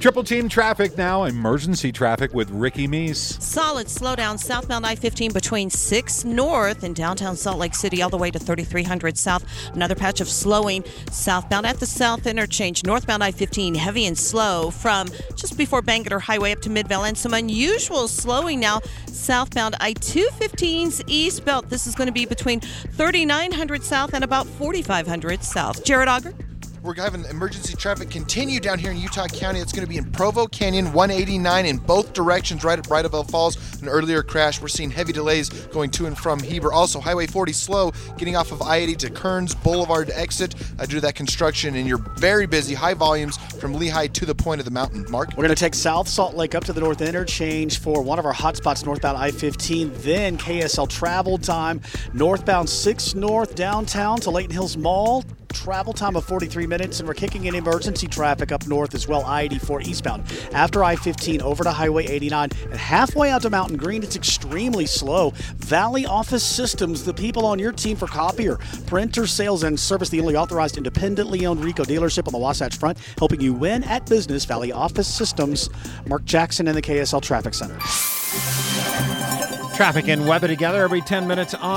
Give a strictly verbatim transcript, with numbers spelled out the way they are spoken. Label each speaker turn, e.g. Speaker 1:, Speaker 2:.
Speaker 1: Triple team traffic now. Emergency traffic with Ricky Meese.
Speaker 2: Solid slowdown southbound I fifteen between six North and downtown Salt Lake City all the way to thirty-three hundred South. Another patch of slowing southbound at the South Interchange. Northbound I fifteen heavy and slow from just before Bangerter Highway up to Midvale. And some unusual slowing now southbound I two fifteen's eastbound. This is going to be between thirty-nine hundred South and about forty-five hundred South. Jared Auger.
Speaker 3: We're having emergency traffic continue down here in Utah County. It's going to be in Provo Canyon, one eighty-nine in both directions, right at Bridalveil Falls. An earlier crash. We're seeing heavy delays going to and from Heber. Also, Highway forty slow, getting off of I eighty to Kearns Boulevard exit uh, due to that construction. And you're very busy, high volumes from Lehigh to the point of the mountain. Mark?
Speaker 4: We're going to take South Salt Lake up to the North Interchange for one of our hot spots, northbound I fifteen. Then K S L travel time, northbound six North downtown to Layton Hills Mall. Travel time of forty-three minutes, and we're kicking in emergency traffic up north as well, I eighty-four eastbound. After I fifteen over to Highway eighty-nine and halfway out to Mountain Green, it's extremely slow. Valley Office Systems, the people on your team for copier, printer sales, and service, the only authorized independently owned Ricoh dealership on the Wasatch Front, helping you win at business. Valley Office Systems. Mark Jackson in the K S L Traffic Center.
Speaker 1: Traffic and weather together every ten minutes on